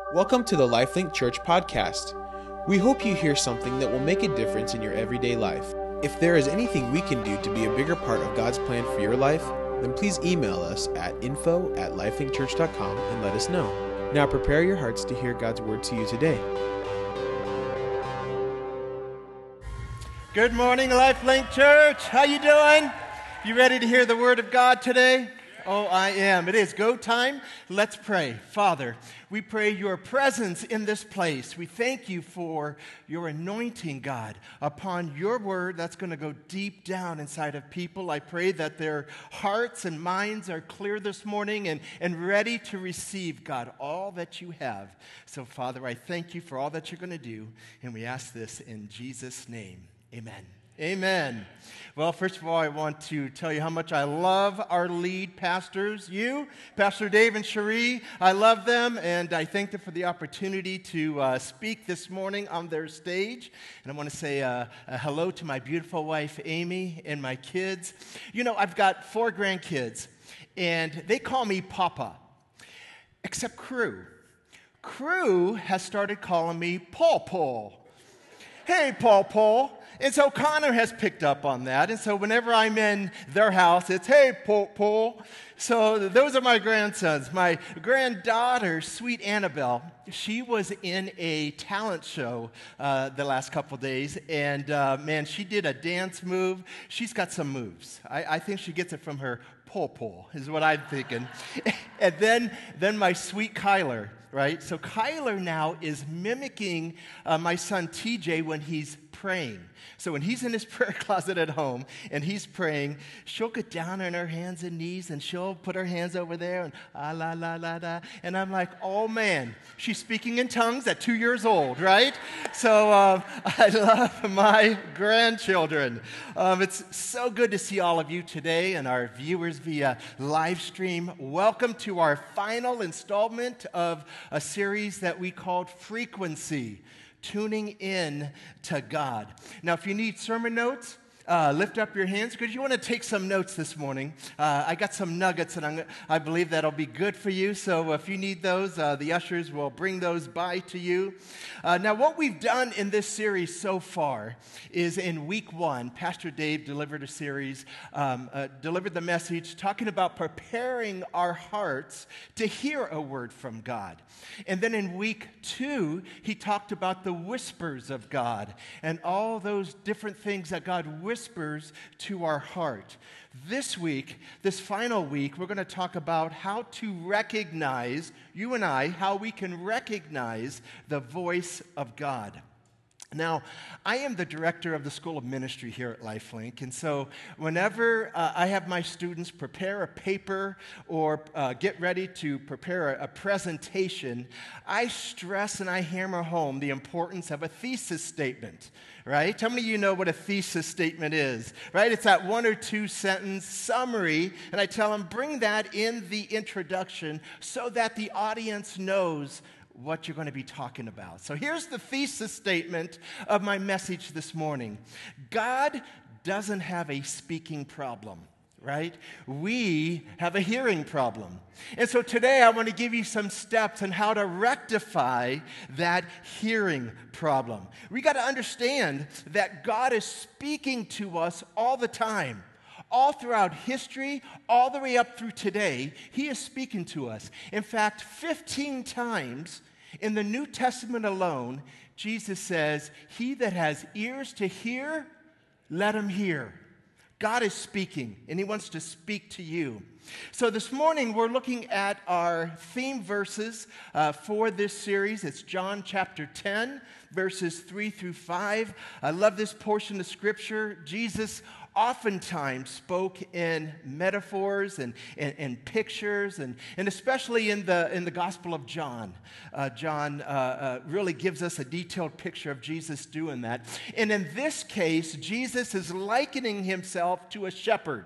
Welcome to the LifeLink Church podcast. We hope you hear something that will make a difference in your everyday life. If there is anything we can do to be a bigger part of God's plan for your life, then please email us at info@lifelinkchurch.com and let us know. Now prepare your hearts to hear God's word to you today. Good morning, LifeLink Church. How you doing? You ready to hear the word of God today? Oh, I am. It is go time. Let's pray. Father, we pray your presence in this place. We thank you for your anointing, God, upon your word that's going to go deep down inside of people. I pray that their hearts and minds are clear this morning and ready to receive, God, all that you have. So, Father, I thank you for all that you're going to do, and we ask this in Jesus' name. Amen. Amen. Well, first of all, I want to tell you how much I love our lead pastors, you, Pastor Dave and Cherie. I love them, and I thank them for the opportunity to speak this morning on their stage. And I want to say a hello to my beautiful wife, Amy, and my kids. You know, I've got 4 grandkids, and they call me Papa, except Crew. Crew has started calling me Paw Paw. Hey, Paw Paw. And so Connor has picked up on that. And so whenever I'm in their house, it's, hey, Paw Paw. So those are my grandsons. My granddaughter, sweet Annabelle, she was in a talent show the last couple days. And, man, she did a dance move. She's got some moves. I think she gets it from her Paw Paw, is what I'm thinking. And then my sweet Kyler, right? So Kyler now is mimicking my son TJ when he's praying. So when he's in his prayer closet at home and he's praying, she'll get down on her hands and knees and she'll put her hands over there and la la la la. And I'm like, oh man, she's speaking in tongues at 2 years old, right? So I love my grandchildren. It's so good to see all of you today and our viewers via live stream. Welcome to our final installment of a series that we called Frequency. Tuning in to God. Now, if you need sermon notes, lift up your hands because you want to take some notes this morning. I got some nuggets, and I believe that'll be good for you. So if you need those, the ushers will bring those by to you. Now, what we've done in this series so far is in week 1, Pastor Dave delivered a series, delivered the message talking about preparing our hearts to hear a word from God. And then in week 2, he talked about the whispers of God and all those different things that God whispers to our heart. This week, this final week, we're going to talk about how to recognize, you and I, how we can recognize the voice of God. Now, I am the director of the School of Ministry here at LifeLink, and so whenever I have my students prepare a paper or get ready to prepare a presentation, I stress and I hammer home the importance of a thesis statement, right? How many of you know what a thesis statement is, right? It's that 1 or 2 sentence summary, and I tell them, bring that in the introduction so that the audience knows what you're going to be talking about. So here's the thesis statement of my message this morning. God doesn't have a speaking problem, right? We have a hearing problem. And so today I want to give you some steps on how to rectify that hearing problem. We got to understand that God is speaking to us all the time. All throughout history, all the way up through today, he is speaking to us. In fact, 15 times in the New Testament alone, Jesus says, he that has ears to hear, let him hear. God is speaking, and he wants to speak to you. So this morning, we're looking at our theme verses for this series. It's John chapter 10, verses 3 through 5. I love this portion of Scripture. Jesus oftentimes spoke in metaphors and pictures, and especially in the Gospel of John. John really gives us a detailed picture of Jesus doing that. And in this case, Jesus is likening himself to a shepherd,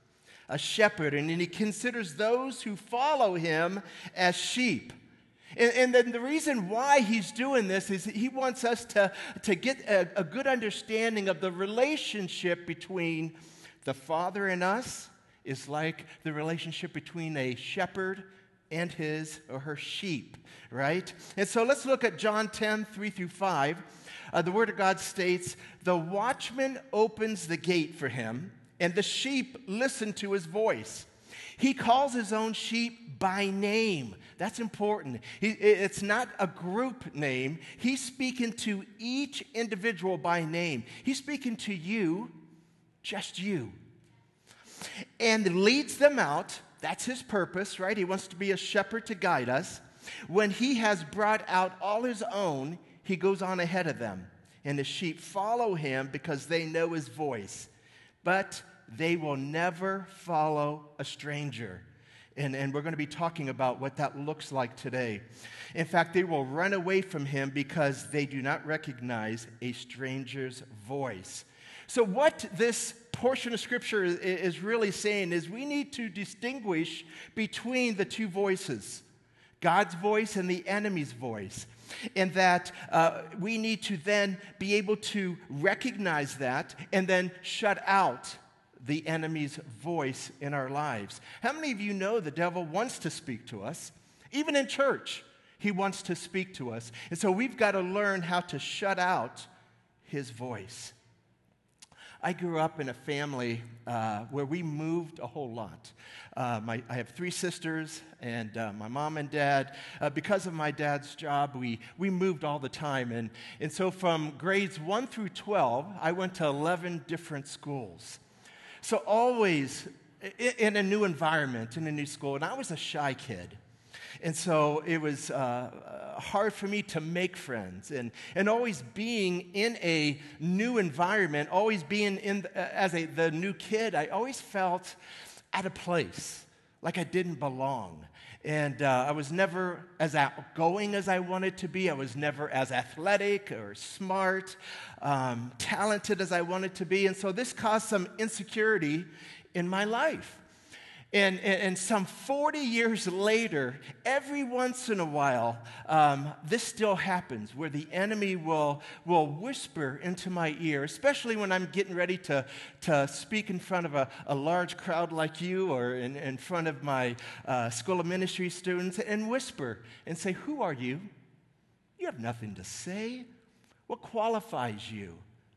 and he considers those who follow him as sheep. And then the reason why he's doing this is he wants us to get a good understanding of the relationship between the Father and us is like the relationship between a shepherd and his or her sheep, right? And so let's look at John 10, 3 through 5. The Word of God states, "The watchman opens the gate for him, and the sheep listen to his voice. He calls his own sheep by name." That's important. It's not a group name. He's speaking to each individual by name. He's speaking to you, just you. And leads them out. That's his purpose, right? He wants to be a shepherd to guide us. When he has brought out all his own, he goes on ahead of them. And the sheep follow him because they know his voice. But they will never follow a stranger. And we're going to be talking about what that looks like today. In fact, they will run away from him because they do not recognize a stranger's voice. So what this portion of Scripture is really saying is we need to distinguish between the two voices, God's voice and the enemy's voice. And that we need to then be able to recognize that and then shut out the enemy's voice in our lives. How many of you know the devil wants to speak to us? Even in church, he wants to speak to us. And so we've got to learn how to shut out his voice. I grew up in a family where we moved a whole lot. I have 3 sisters, and my mom and dad, because of my dad's job, we moved all the time. And so from grades 1 through 12, I went to 11 different schools. So always in a new environment, in a new school, and I was a shy kid. And so it was hard for me to make friends. And always being in a new environment, always being the new kid, I always felt out of place, like I didn't belong. And I was never as outgoing as I wanted to be. I was never as athletic or smart, talented as I wanted to be. And so this caused some insecurity in my life. And some 40 years later, every once in a while, this still happens, where the enemy will whisper into my ear, especially when I'm getting ready to speak in front of a large crowd like you, or in front of my School of Ministry students, and whisper and say, "Who are you? You have nothing to say. What qualifies you?"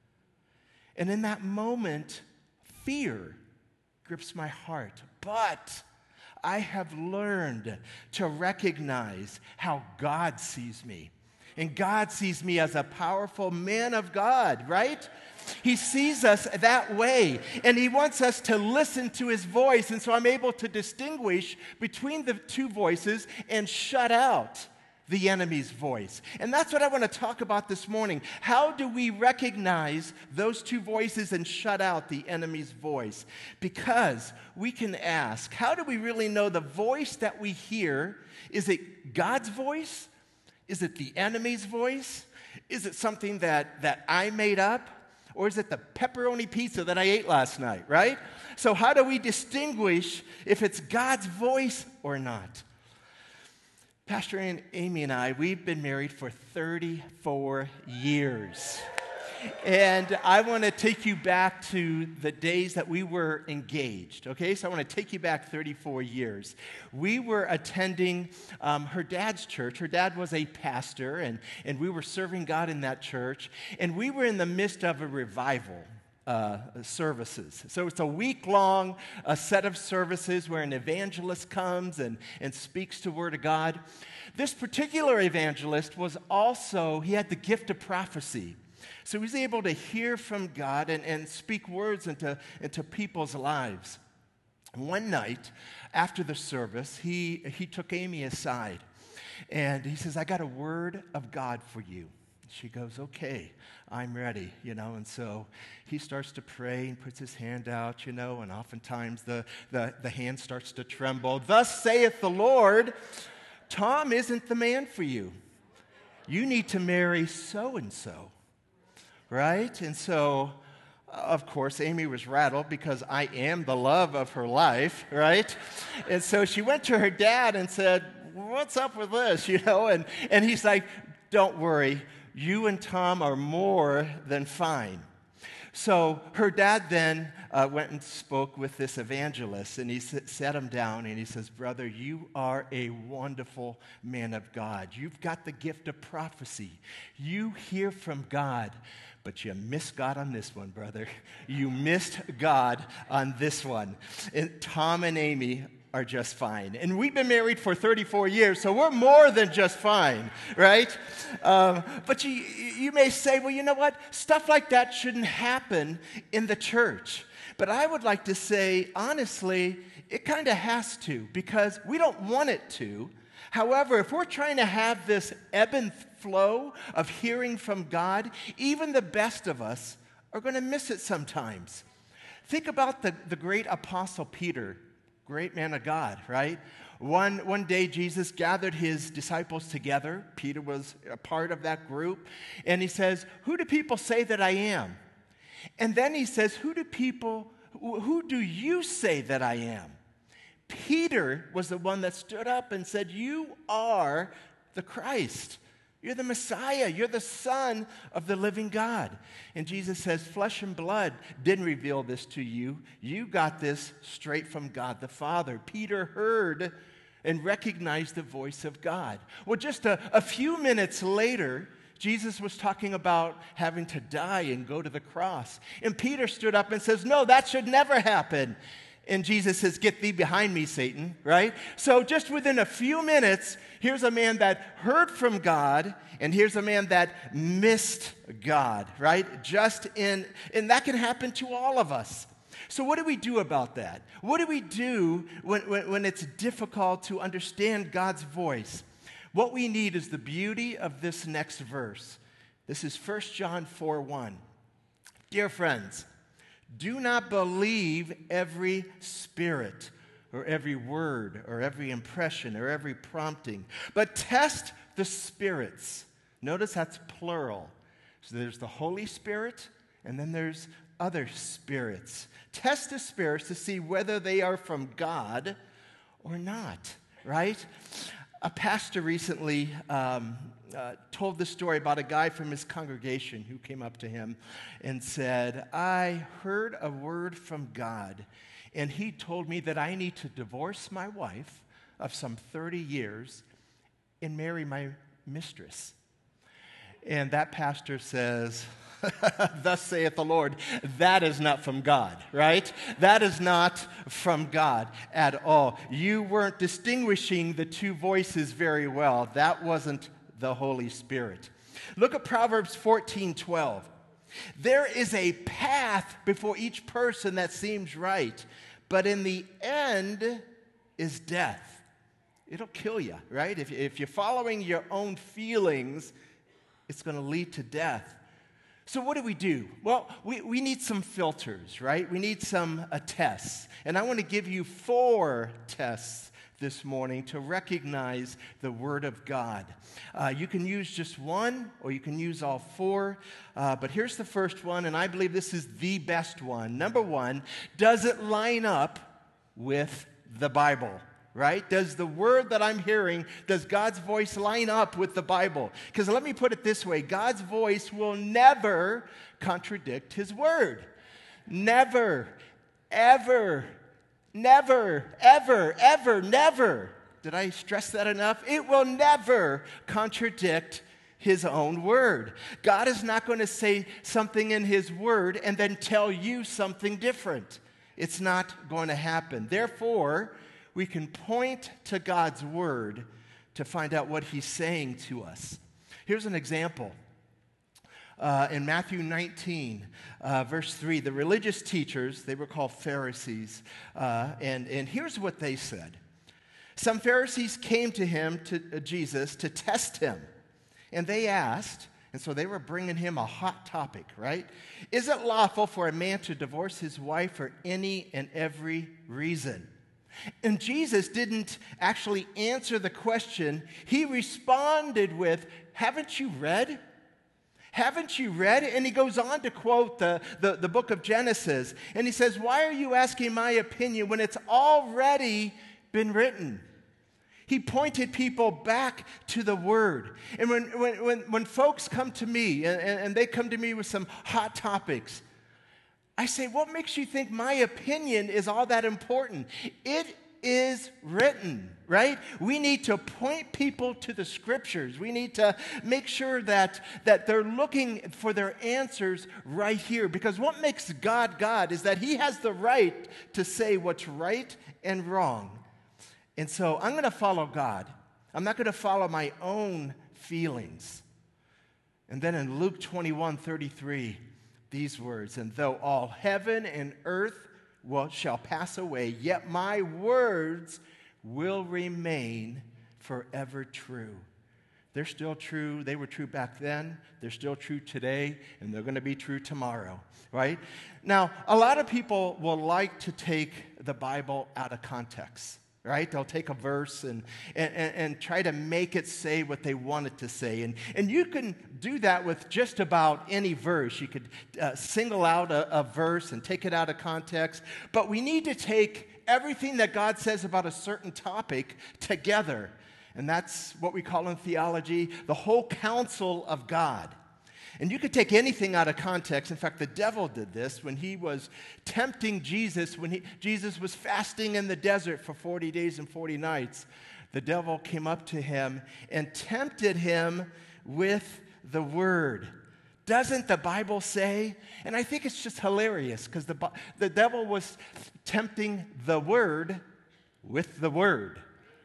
And in that moment, fear grips my heart. But I have learned to recognize how God sees me. And God sees me as a powerful man of God, right? He sees us that way, and he wants us to listen to his voice. And so I'm able to distinguish between the two voices and shut out the enemy's voice. And that's what I want to talk about this morning. How do we recognize those two voices and shut out the enemy's voice? Because we can ask, how do we really know the voice that we hear? Is it God's voice? Is it the enemy's voice? Is it something that I made up? Or is it the pepperoni pizza that I ate last night, right? So how do we distinguish if it's God's voice or not? Pastor Amy and I, we've been married for 34 years. And I want to take you back to the days that we were engaged, okay? So I want to take you back 34 years. We were attending her dad's church. Her dad was a pastor, and we were serving God in that church. And we were in the midst of a revival. Services. So it's a week-long set of services where an evangelist comes and speaks the Word of God. This particular evangelist was also, he had the gift of prophecy. So he was able to hear from God and speak words into people's lives. One night, after the service, he took Amy aside, and he says, "I got a word of God for you." She goes, "Okay, I'm ready," and so he starts to pray and puts his hand out, and oftentimes the hand starts to tremble. "Thus saith the Lord, Tom isn't the man for you. You need to marry so-and-so," right? And so, of course, Amy was rattled because I am the love of her life, right? And so she went to her dad and said, "What's up with this?" And he's like, "Don't worry. You and Tom are more than fine." So her dad then went and spoke with this evangelist, and he sat him down, and he says, brother, you are a wonderful man of God. You've got the gift of prophecy. You hear from God, but you missed God on this one, brother. You missed God on this one. And Tom and Amy are just fine. And we've been married for 34 years, so we're more than just fine, right? But you may say, well, you know what? Stuff like that shouldn't happen in the church. But I would like to say, honestly, it kind of has to, because we don't want it to. However, if we're trying to have this ebb and flow of hearing from God, even the best of us are going to miss it sometimes. Think about the great apostle Peter. Great man of God, right? One day Jesus gathered his disciples together. Peter was a part of that group. And he says, who do people say that I am? And then he says, who do you say that I am? Peter was the one that stood up and said, you are the Christ. You're the Messiah. You're the Son of the living God. And Jesus says, flesh and blood didn't reveal this to you. You got this straight from God the Father. Peter heard and recognized the voice of God. Well, just a few minutes later, Jesus was talking about having to die and go to the cross. And Peter stood up and says, no, that should never happen. And Jesus says, get thee behind me, Satan, right? So just within a few minutes, here's a man that heard from God, and here's a man that missed God, right? And that can happen to all of us. So what do we do about that? What do we do when it's difficult to understand God's voice? What we need is the beauty of this next verse. This is 1 John 4:1. Dear friends, do not believe every spirit or every word or every impression or every prompting, but test the spirits. Notice that's plural. So there's the Holy Spirit, and then there's other spirits. Test the spirits to see whether they are from God or not, right? A pastor recently told the story about a guy from his congregation who came up to him and said, I heard a word from God, and he told me that I need to divorce my wife of some 30 years and marry my mistress. And that pastor says, thus saith the Lord, that is not from God, right? That is not from God at all. You weren't distinguishing the two voices very well. That wasn't the Holy Spirit. Look at Proverbs 14:12. There is a path before each person that seems right, but in the end is death. It'll kill you, right? If you're following your own feelings, it's going to lead to death. So what do? Well, we need some filters, right? We need some tests. And I want to give you 4 tests this morning to recognize the Word of God. You can use just one, or you can use all 4. But here's the first one, and I believe this is the best one. Number 1, does it line up with the Bible? Right? Does the word that I'm hearing, does God's voice line up with the Bible? Because let me put it this way, God's voice will never contradict His word. Never, ever, never, ever, ever, never. Did I stress that enough? It will never contradict His own word. God is not going to say something in His word and then tell you something different. It's not going to happen. Therefore, we can point to God's word to find out what He's saying to us. Here's an example. In Matthew 19, verse 3, the religious teachers, they were called Pharisees, and here's what they said. Some Pharisees came to him, to Jesus, to test him, and they asked, and so they were bringing him a hot topic, right? Is it lawful for a man to divorce his wife for any and every reason? And Jesus didn't actually answer the question. He responded with, haven't you read? Haven't you read? And he goes on to quote the book of Genesis. And he says, why are you asking my opinion when it's already been written? He pointed people back to the Word. And when folks come to me, and they come to me with some hot topics, I say, what makes you think my opinion is all that important? It is written, right? We need to point people to the scriptures. We need to make sure that they're looking for their answers right here. Because what makes God God is that he has the right to say what's right and wrong. And so I'm going to follow God. I'm not going to follow my own feelings. And then in Luke 21:33, these words, and though all heaven and earth shall pass away, yet my words will remain forever true. They're still true. They were true back then. They're still true today, and they're going to be true tomorrow, right? Now, a lot of people will like to take the Bible out of context, right? They'll take a verse and try to make it say what they want it to say. And you can do that with just about any verse. You could single out a verse and take it out of context. But we need to take everything that God says about a certain topic together. And that's what we call in theology the whole counsel of God. And you could take anything out of context. In fact, the devil did this when he was tempting Jesus, when Jesus was fasting in the desert for 40 days and 40 nights. The devil came up to him and tempted him with the word. Doesn't the Bible say? And I think it's just hilarious because the devil was tempting the word with the word.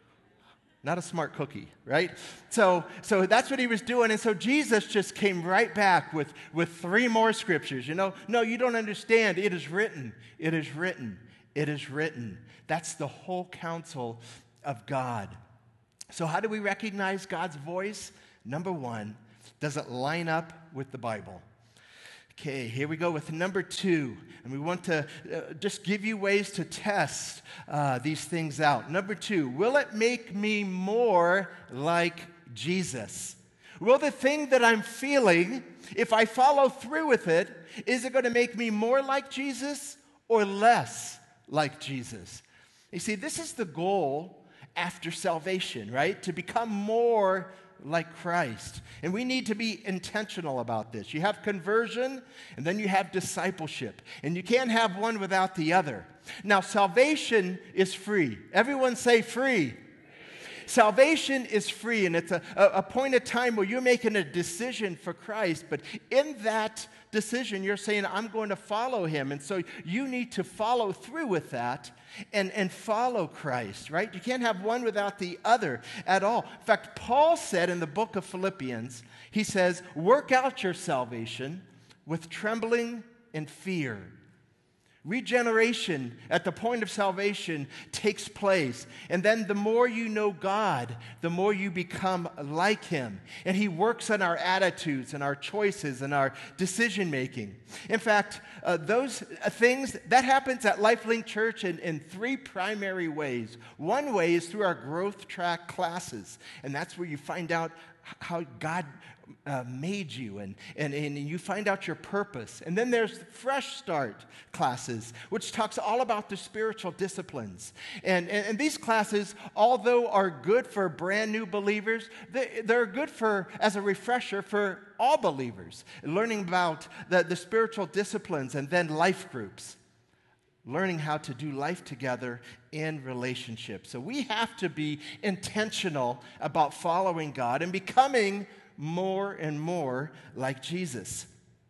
Not a smart cookie, right? So that's what he was doing. And so Jesus just came right back with 3 more scriptures. No, you don't understand. It is written. It is written. It is written. That's the whole counsel of God. So how do we recognize God's voice? Number 1, does it line up with the Bible? Okay, here we go with number 2. And we want to just give you ways to test these things out. Number 2, will it make me more like Jesus? Will the thing that I'm feeling, if I follow through with it, is it going to make me more like Jesus or less like Jesus? You see, this is the goal after salvation, right? To become more like Christ. And we need to be intentional about this. You have conversion, and then you have discipleship. And you can't have one without the other. Now, salvation is free. Everyone say free. Salvation is free, and it's a point of time where you're making a decision for Christ. But in that decision, you're saying, I'm going to follow him. And so you need to follow through with that and follow Christ, right? You can't have one without the other at all. In fact, Paul said in the book of Philippians, he says, work out your salvation with trembling and fear. Regeneration at the point of salvation takes place. And then the more you know God, the more you become like him. And he works on our attitudes and our choices and our decision making. In fact, those things, that happens at LifeLink Church in 3 primary ways. One way is through our growth track classes. And that's where you find out how God made you, and you find out your purpose. And then there's Fresh Start classes, which talks all about the spiritual disciplines. And these classes, although are good for brand new believers, they're good as a refresher for all believers, learning about the spiritual disciplines, and then life groups, learning how to do life together in relationships. So we have to be intentional about following God and becoming more and more like Jesus.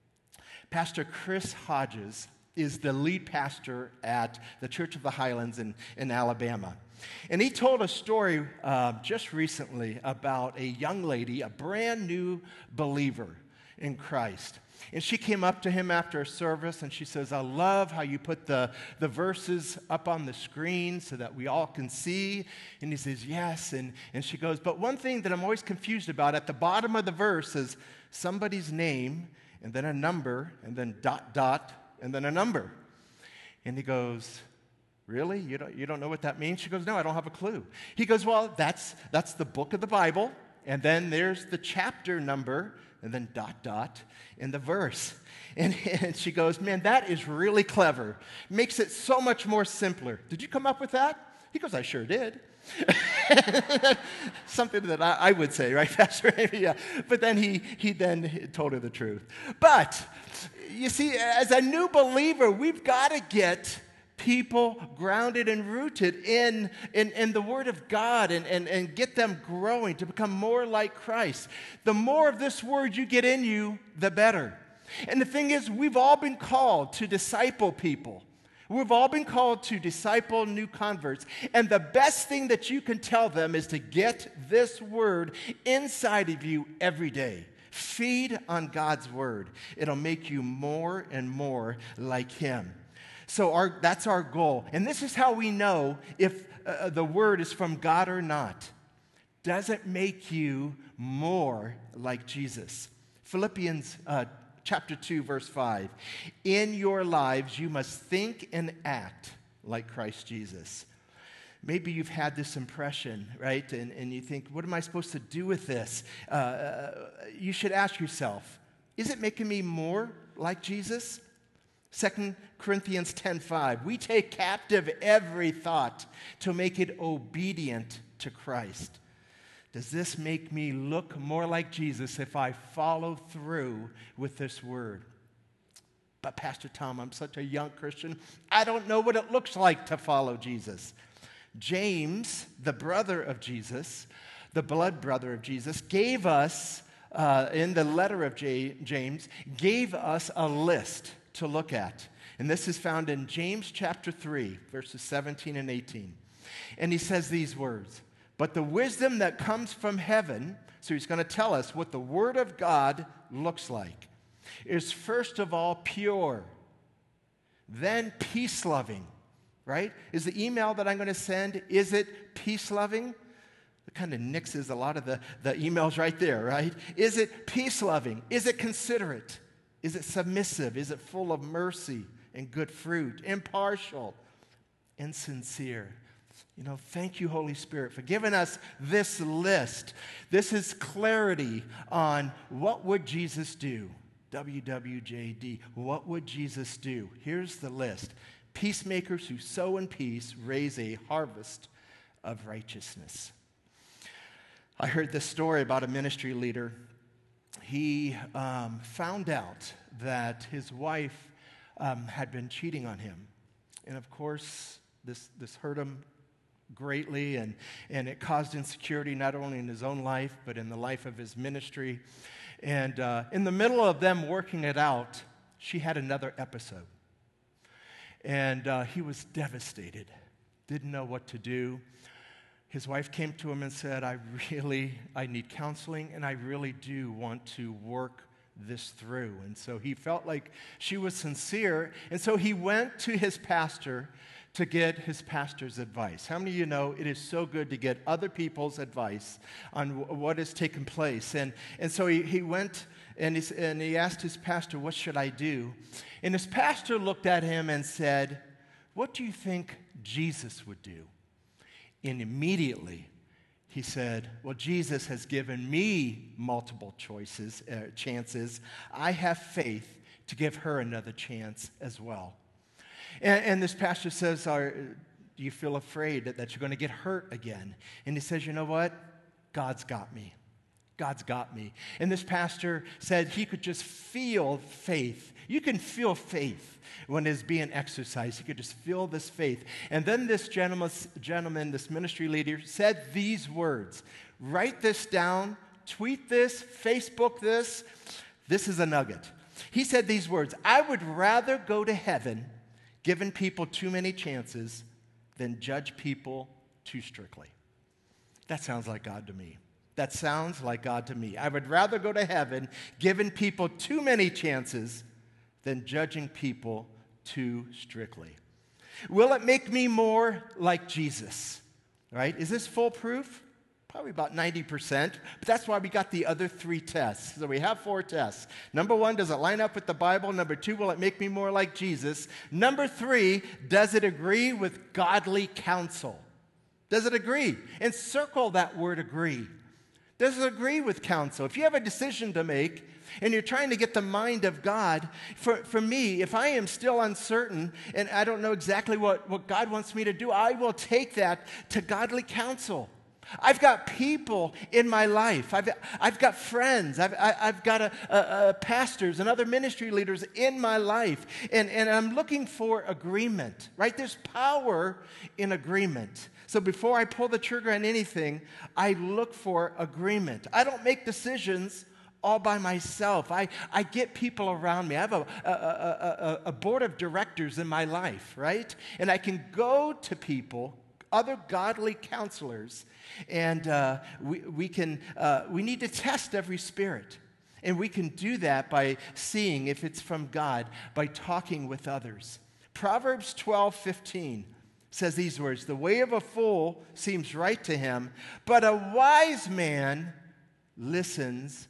Pastor Chris Hodges is the lead pastor at the Church of the Highlands in Alabama. And he told a story just recently about a young lady, a brand new believer in Christ. And she came up to him after a service and she says, I love how you put the verses up on the screen so that we all can see. And he says, yes. And she goes, but one thing that I'm always confused about, at the bottom of the verse is somebody's name and then a number and then ... and then a number. And he goes, really? You don't know what that means? She goes, no, I don't have a clue. He goes, well, that's the book of the Bible. And then there's the chapter number and then ... in the verse. And she goes, man, that is really clever. Makes it so much more simpler. Did you come up with that? He goes, I sure did. Something that I would say, right, Pastor Amy? Yeah. But then he then told her the truth. But you see, as a new believer, we've got to get people grounded and rooted in the Word of God and get them growing to become more like Christ. The more of this Word you get in you, the better. And the thing is, we've all been called to disciple people. We've all been called to disciple new converts. And the best thing that you can tell them is to get this Word inside of you every day. Feed on God's Word. It'll make you more and more like Him. So that's our goal. And this is how we know if the Word is from God or not. Does it make you more like Jesus? Philippians chapter 2, verse 5. In your lives, you must think and act like Christ Jesus. Maybe you've had this impression, right? And you think, what am I supposed to do with this? You should ask yourself, is it making me more like Jesus? 2 Corinthians 10:5. We take captive every thought to make it obedient to Christ. Does this make me look more like Jesus if I follow through with this word? But Pastor Tom, I'm such a young Christian. I don't know what it looks like to follow Jesus. James, the brother of Jesus, the blood brother of Jesus, gave us, in the letter of James, gave us a list to look at. And this is found in James chapter 3, verses 17 and 18. And he says these words, but the wisdom that comes from heaven, so he's going to tell us what the Word of God looks like, is first of all pure, then peace-loving, right? Is the email that I'm going to send, is it peace-loving? It kind of nixes a lot of the emails right there, right? Is it peace-loving? Is it considerate? Is it submissive? Is it full of mercy and good fruit? Impartial and sincere? You know, thank you, Holy Spirit, for giving us this list. This is clarity on what would Jesus do. WWJD. What would Jesus do? Here's the list. Peacemakers who sow in peace raise a harvest of righteousness. I heard this story about a ministry leader. He found out that his wife had been cheating on him. And of course, this hurt him greatly, and it caused insecurity not only in his own life, but in the life of his ministry. And in the middle of them working it out, she had another episode. And he was devastated, didn't know what to do. His wife came to him and said, I need counseling, and I really do want to work this through. And so he felt like she was sincere, and so he went to his pastor to get his pastor's advice. How many of you know it is so good to get other people's advice on what has taken place? And so he went and he asked his pastor, what should I do? And his pastor looked at him and said, what do you think Jesus would do? And immediately he said, well, Jesus has given me multiple chances. I have faith to give her another chance as well. And this pastor says, do you feel afraid that you're going to get hurt again? And he says, you know what? God's got me. God's got me. And this pastor said he could just feel faith. You can feel faith when it's being exercised. You could just feel this faith. And then this gentleman, this ministry leader, said these words. Write this down, tweet this, Facebook this. This is a nugget. He said these words, I would rather go to heaven giving people too many chances than judge people too strictly. That sounds like God to me. That sounds like God to me. I would rather go to heaven giving people too many chances than judging people too strictly. Will it make me more like Jesus? Right? Is this foolproof? Probably about 90%, but that's why we got the other 3 tests. So we have 4 tests. Number 1, does it line up with the Bible? Number 2, will it make me more like Jesus? Number 3, does it agree with godly counsel? Does it agree? And circle that word agree. doesn't agree with counsel. If you have a decision to make and you're trying to get the mind of God, for me, if I am still uncertain and I don't know exactly what God wants me to do, I will take that to godly counsel. I've got people in my life. I've got friends. I've got pastors and other ministry leaders in my life. And I'm looking for agreement, right? There's power in agreement. So before I pull the trigger on anything, I look for agreement. I don't make decisions all by myself. I get people around me. I have a board of directors in my life, right? And I can go to people, other godly counselors, and we need to test every spirit. And we can do that by seeing if it's from God, by talking with others. Proverbs 12:15 says these words, "The way of a fool seems right to him, but a wise man listens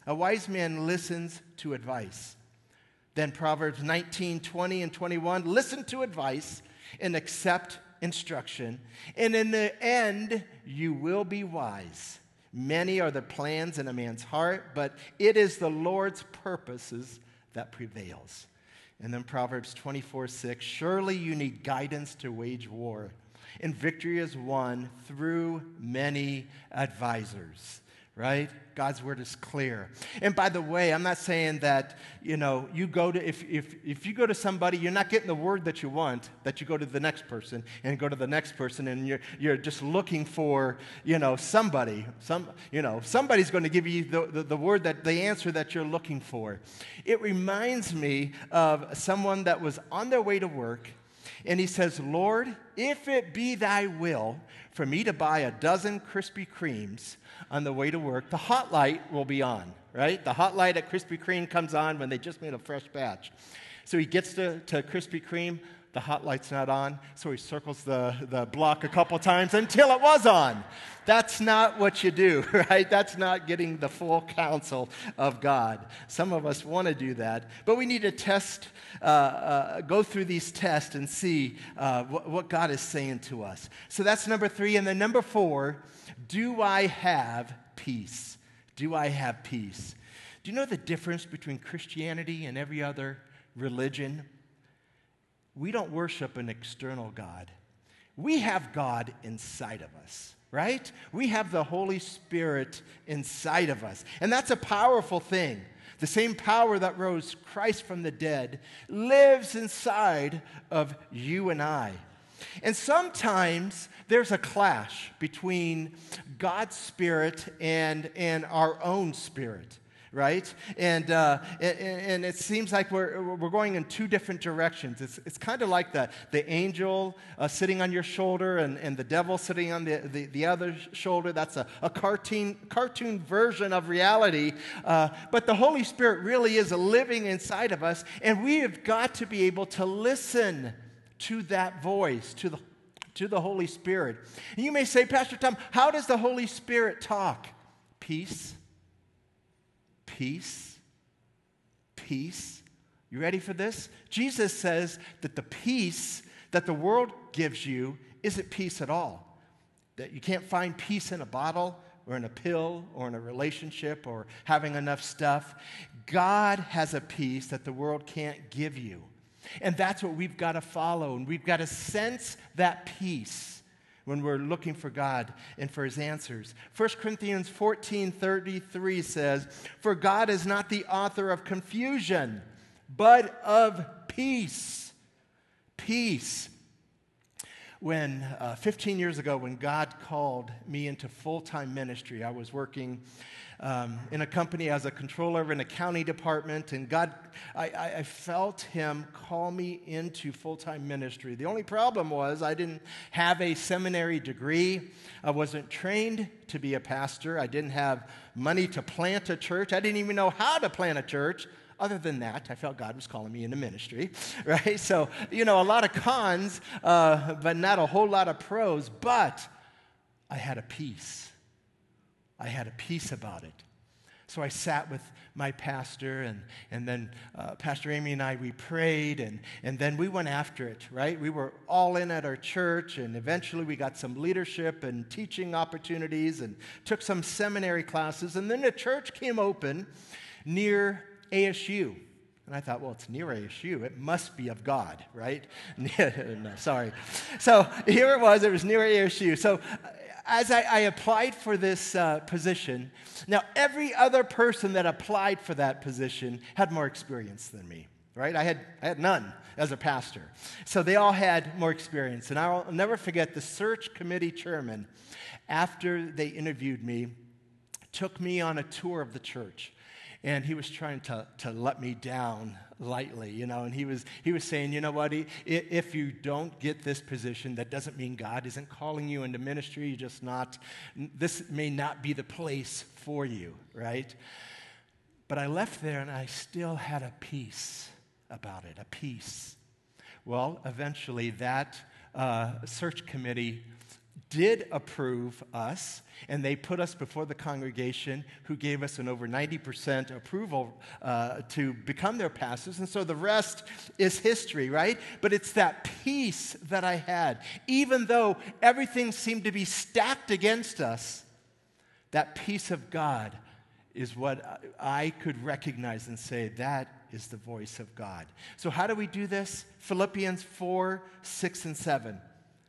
to advice." Then Proverbs 19:20 and 21, "Listen to advice and accept instruction, and in the end you will be wise. Many are the plans in a man's heart, but it is the Lord's purposes that prevails." And then Proverbs 24:6, "Surely you need guidance to wage war, and victory is won through many advisors." Right? God's word is clear. And by the way, I'm not saying that, you go to, if you go to somebody, you're not getting the word that you want, that you go to the next person and go to the next person, and you're just looking for, somebody. Somebody's going to give you the word, the answer that you're looking for. It reminds me of someone that was on their way to work, and he says, "Lord, if it be thy will for me to buy a dozen Krispy Kremes on the way to work, the hot light will be on," right? The hot light at Krispy Kreme comes on when they just made a fresh batch. So he gets to Krispy Kreme, the hot light's not on, so he circles the block a couple times until it was on. That's not what you do, right? That's not getting the full counsel of God. Some of us want to do that, but we need to go through these tests and see what God is saying to us. So that's number 3. And then number 4, do I have peace? Do I have peace? Do you know the difference between Christianity and every other religion? We don't worship an external God. We have God inside of us, right? We have the Holy Spirit inside of us. And that's a powerful thing. The same power that rose Christ from the dead lives inside of you and I. And sometimes there's a clash between God's Spirit and our own spirit, right? And it seems like we're going in two different directions. It's kind of like the angel sitting on your shoulder and the devil sitting on the other shoulder. That's a cartoon version of reality. But the Holy Spirit really is living inside of us, and we have got to be able to listen to that voice, to the Holy Spirit. And you may say, "Pastor Tom, how does the Holy Spirit talk?" Peace. Peace. Peace. You ready for this? Jesus says that the peace that the world gives you isn't peace at all. That you can't find peace in a bottle or in a pill or in a relationship or having enough stuff. God has a peace that the world can't give you. And that's what we've got to follow, and we've got to sense that peace when we're looking for God and for His answers. 1 Corinthians 14:33 says, "For God is not the author of confusion, but of peace." Peace. When 15 years ago, when God called me into full-time ministry, I was working in a company as a controller of an accounting department, and God, I felt Him call me into full-time ministry. The only problem was I didn't have a seminary degree. I wasn't trained to be a pastor. I didn't have money to plant a church. I didn't even know how to plant a church. Other than that, I felt God was calling me into ministry, right? So, a lot of cons, but not a whole lot of pros, but I had a peace. I had a peace about it. So I sat with my pastor, and then Pastor Amy and I, we prayed, and then we went after it, right? We were all in at our church, and eventually we got some leadership and teaching opportunities and took some seminary classes, and then the church came open near ASU. And I thought, well, it's near ASU. It must be of God, right? No, sorry. So here it was near ASU. So as I applied for this position, now every other person that applied for that position had more experience than me, right? I had none as a pastor. So they all had more experience. And I'll never forget the search committee chairman, after they interviewed me, took me on a tour of the church. And he was trying to let me down lightly, and he was saying, you know what, if you don't get this position, that doesn't mean God isn't calling you into ministry. You're just not, this may not be the place for you, right? But I left there and I still had a peace about it, a peace. Well, eventually that search committee did approve us, and they put us before the congregation, who gave us an over 90% approval to become their pastors. And so the rest is history, right? But it's that peace that I had. Even though everything seemed to be stacked against us, that peace of God is what I could recognize and say, that is the voice of God. So how do we do this? Philippians 4, 6, and 7.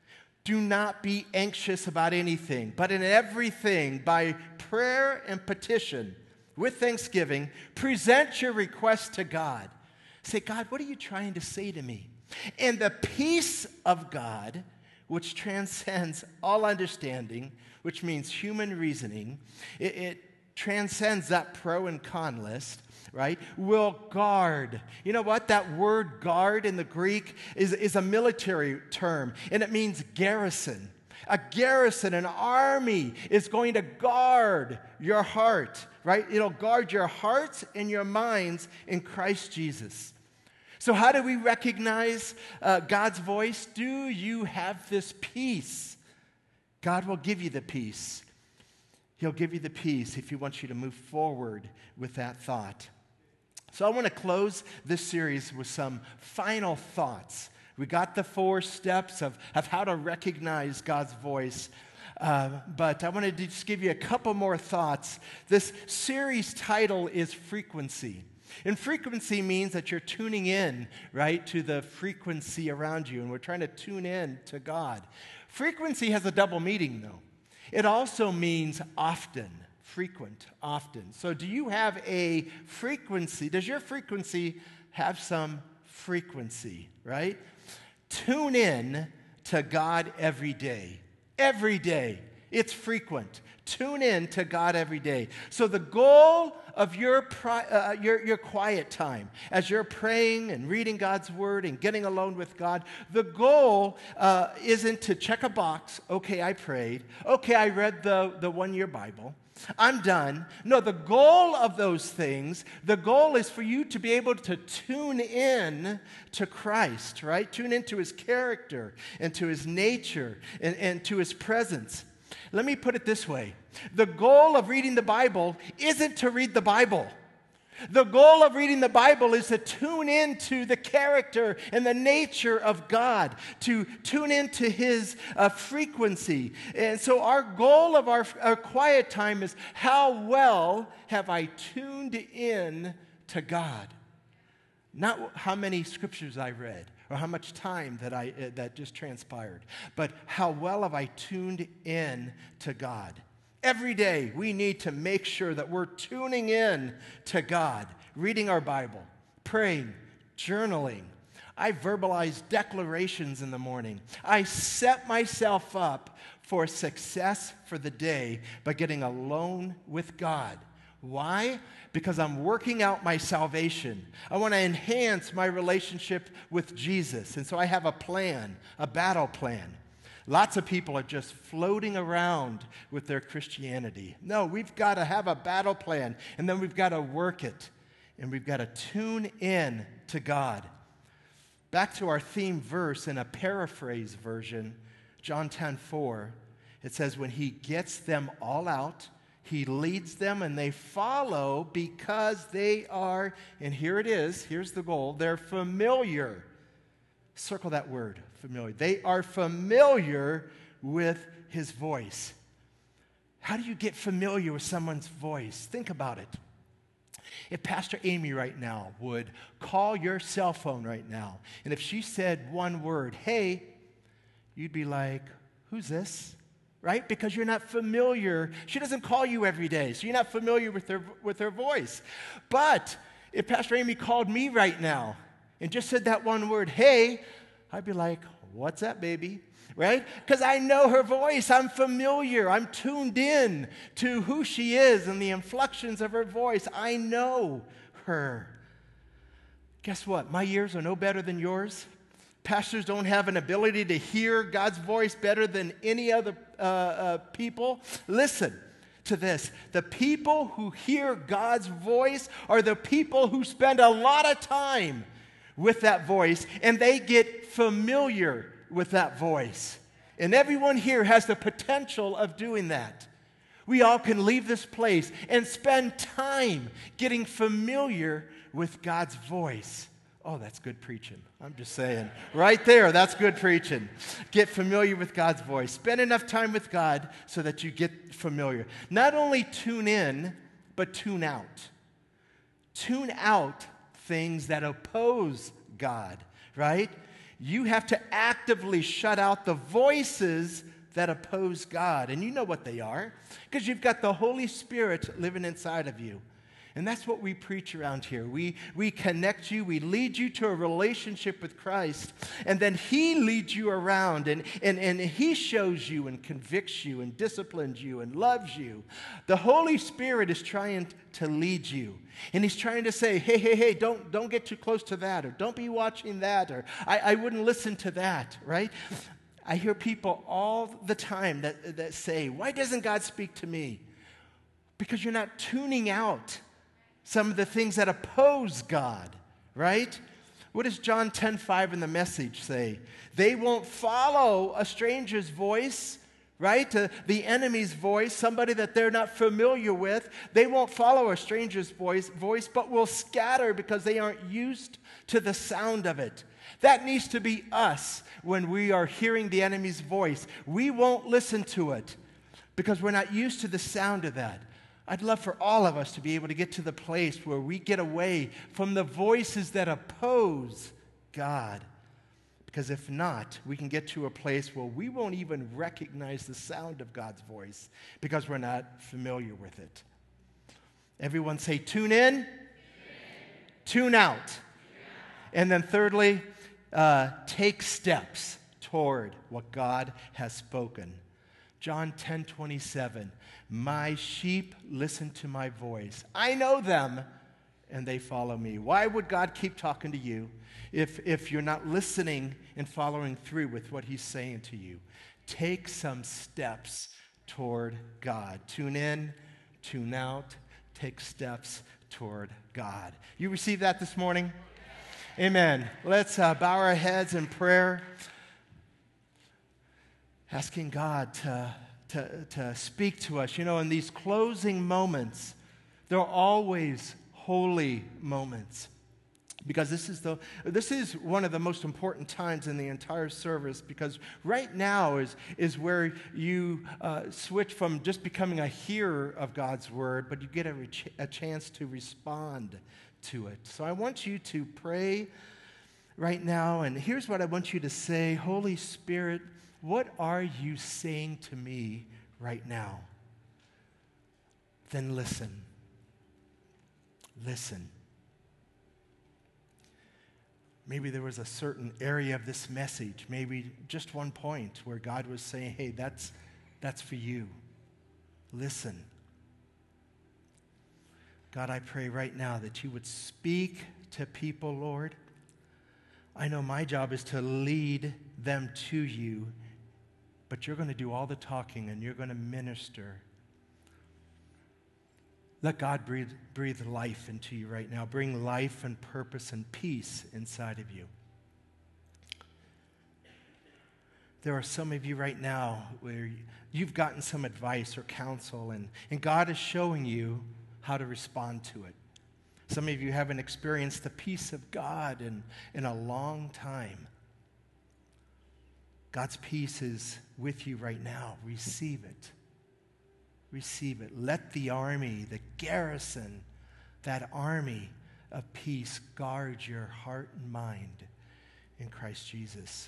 Do not be anxious about anything, but in everything, by prayer and petition, with thanksgiving, present your requests to God. Say, God, what are you trying to say to me? And the peace of God, which transcends all understanding, which means human reasoning, it transcends that pro and con list, right, will guard. You know what? That word guard in the Greek is a military term, and it means garrison. A garrison, an army, is going to guard your heart, right? It'll guard your hearts and your minds in Christ Jesus. So how do we recognize God's voice? Do you have this peace? God will give you the peace. He'll give you the peace if he wants you to move forward with that thought. So I want to close this series with some final thoughts. We got the 4 steps of how to recognize God's voice, but I want to just give you a couple more thoughts. This series title is Frequency. And frequency means that you're tuning in, right, to the frequency around you, and we're trying to tune in to God. Frequency has a double meaning, though. It also means often. Frequent, often. So do you have a frequency? Does your frequency have some frequency, right? Tune in to God every day. Every day. It's frequent. Tune in to God every day. So the goal of your quiet time, as you're praying and reading God's word and getting alone with God, the goal isn't to check a box. Okay, I prayed. Okay, I read the one-year Bible. I'm done. No, the goal of those things, the goal is for you to be able to tune in to Christ, right? Tune into his character and to his nature and to his presence. Let me put it this way. The goal of reading the Bible isn't to read the Bible. The goal of reading the Bible is to tune into the character and the nature of God, to tune into his frequency. And so our goal of our quiet time is, how well have I tuned in to God? Not how many scriptures I read or how much time that just transpired, but how well have I tuned in to God? Every day, we need to make sure that we're tuning in to God, reading our Bible, praying, journaling. I verbalize declarations in the morning. I set myself up for success for the day by getting alone with God. Why? Because I'm working out my salvation. I want to enhance my relationship with Jesus. And so I have a plan, a battle plan. Lots of people are just floating around with their Christianity. No, we've got to have a battle plan, and then we've got to work it, and we've got to tune in to God. Back to our theme verse in a paraphrase version, John 10:4, it says, when he gets them all out, He leads them and they follow because they are, and here it is, here's the goal, they're familiar. Circle that word, familiar. They are familiar with his voice. How do you get familiar with someone's voice? Think about it. If Pastor Amy right now would call your cell phone right now, and if she said one word, hey, you'd be like, who's this? Right? Because you're not familiar. She doesn't call you every day, so you're not familiar with her voice. But if Pastor Amy called me right now and just said that one word, hey, I'd be like, what's that, baby? Right? Because I know her voice. I'm familiar. I'm tuned in to who she is and the inflections of her voice. I know her. Guess what? My ears are no better than yours. Pastors don't have an ability to hear God's voice better than any other people. Listen to this. The people who hear God's voice are the people who spend a lot of time with that voice, and they get familiar with that voice. And everyone here has the potential of doing that. We all can leave this place and spend time getting familiar with God's voice. Oh, that's good preaching. I'm just saying. Right there, that's good preaching. Get familiar with God's voice. Spend enough time with God so that you get familiar. Not only tune in, but tune out. Tune out things that oppose God, right? You have to actively shut out the voices that oppose God. And you know what they are, because you've got the Holy Spirit living inside of you. And that's what we preach around here. We connect you, we lead you to a relationship with Christ, and then he leads you around, and he shows you and convicts you and disciplines you and loves you. The Holy Spirit is trying to lead you. And he's trying to say, hey, don't get too close to that, or don't be watching that, or I wouldn't listen to that, right? I hear people all the time that say, why doesn't God speak to me? Because you're not tuning out some of the things that oppose God, right? What does John 10:5 in the Message say? They won't follow a stranger's voice, right? The enemy's voice, somebody that they're not familiar with. They won't follow a stranger's voice, but will scatter because they aren't used to the sound of it. That needs to be us when we are hearing the enemy's voice. We won't listen to it because we're not used to the sound of that. I'd love for all of us to be able to get to the place where we get away from the voices that oppose God. Because if not, we can get to a place where we won't even recognize the sound of God's voice because we're not familiar with it. Everyone say, tune in, tune out. And then thirdly, take steps toward what God has spoken. John 10:27, my sheep listen to my voice. I know them, and they follow me. Why would God keep talking to you if you're not listening and following through with what he's saying to you? Take some steps toward God. Tune in, tune out, take steps toward God. You receive that this morning? Amen. Let's bow our heads in prayer, asking God to speak to us. You know, in these closing moments, they're always holy moments, because this is one of the most important times in the entire service, because right now is where you switch from just becoming a hearer of God's word, but you get a chance to respond to it. So I want you to pray right now, and here's what I want you to say. Holy Spirit, what are you saying to me right now? Then listen. Listen. Maybe there was a certain area of this message, maybe just one point where God was saying, hey, that's for you. Listen. God, I pray right now that you would speak to people, Lord. I know my job is to lead them to you, but you're going to do all the talking and you're going to minister. Let God breathe life into you right now. Bring life and purpose and peace inside of you. there are some of you right now where you've gotten some advice or counsel, and God is showing you how to respond to it. Some of you haven't experienced the peace of God in a long time. God's peace is with you right now. Receive it. Receive it. Let the army, the garrison, that army of peace guard your heart and mind in Christ Jesus.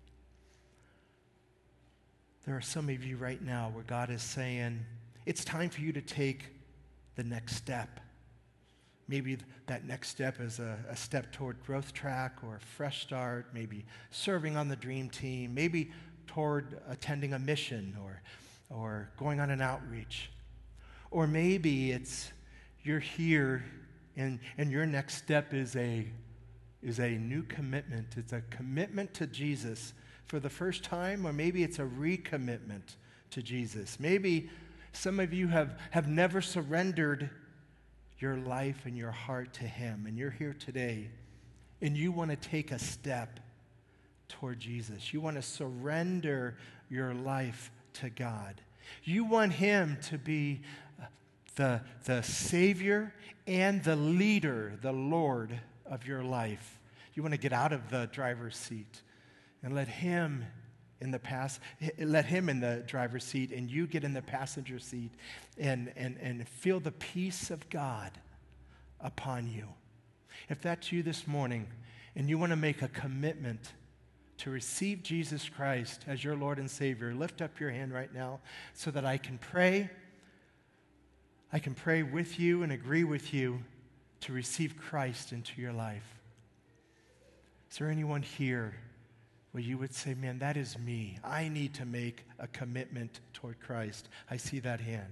There are some of you right now where God is saying, it's time for you to take the next step. Maybe that next step is a step toward Growth Track or a fresh start, maybe serving on the dream team, maybe toward attending a mission or going on an outreach. Or maybe it's you're here and your next step is a new commitment. It's a commitment to Jesus for the first time, or maybe it's a recommitment to Jesus. Maybe some of you have never surrendered your life and your heart to him, and you're here today, and you want to take a step toward Jesus. You want to surrender your life to God. You want him to be the Savior and the leader, the Lord of your life. You want to get out of the driver's seat and let him in the driver's seat, and you get in the passenger seat and feel the peace of God upon you. If that's you this morning and you want to make a commitment to receive Jesus Christ as your Lord and Savior, lift up your hand right now so that I can pray. I can pray with you and agree with you to receive Christ into your life. Is there anyone here where you would say, man, that is me. I need to make a commitment toward Christ? I see that hand.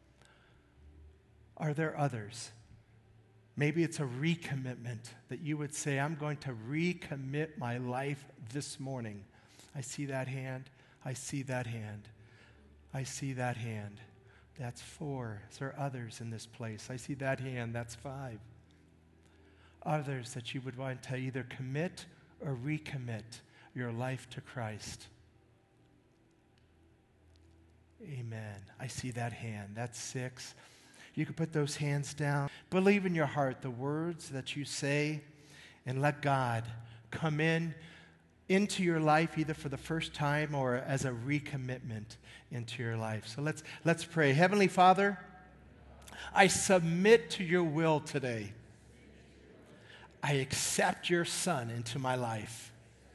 Are there others? Maybe it's a recommitment that you would say, I'm going to recommit my life this morning. I see that hand. I see that hand. I see that hand. That's 4. Is there others in this place? I see that hand. That's 5. Others that you would want to either commit or recommit your life to Christ. Amen. I see that hand. That's 6. You can put those hands down. Believe in your heart the words that you say and let God come into your life either for the first time or as a recommitment into your life. So let's pray. Heavenly Father, I submit to your will today. I accept your Son into my life.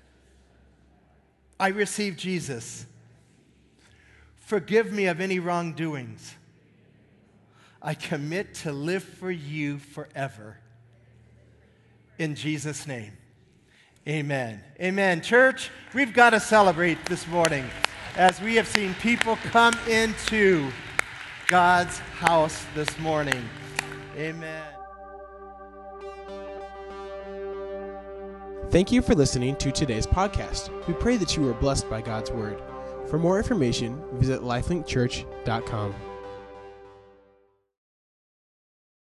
I receive Jesus. Forgive me of any wrongdoings. I commit to live for you forever. In Jesus' name, amen. Amen. Church, we've got to celebrate this morning as we have seen people come into God's house this morning. Amen. Thank you for listening to today's podcast. We pray that you were blessed by God's word. For more information, visit lifelinkchurch.com.